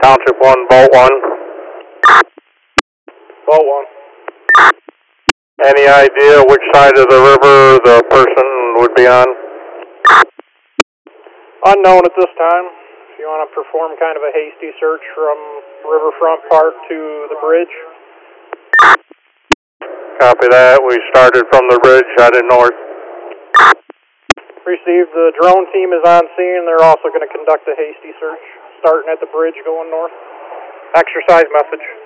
Township 1, Boat 1. Boat 1. Any idea which side of the river the person would be on? Unknown at this time. If you want to perform kind of a hasty search from Riverfront Park to the bridge. Copy that. We started from the bridge, headed north. Received. The drone team is on scene. They're also going to conduct a hasty search, starting at the bridge going north. Exercise message.